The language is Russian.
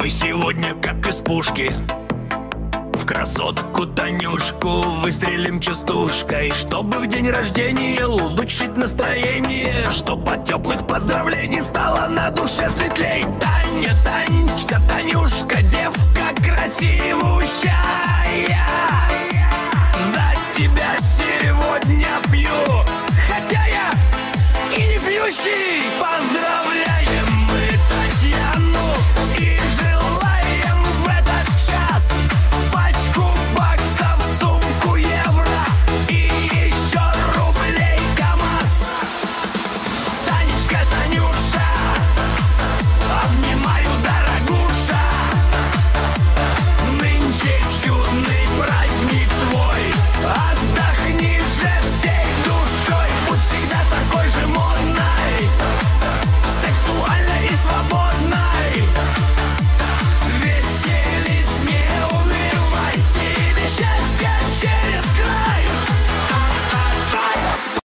Мы сегодня как из пушки в красотку Танюшку выстрелим частушкой, чтобы в день рождения улучшить настроение, чтоб от теплых поздравлений стало на душе светлей. Таня, Танечка, Танюшка,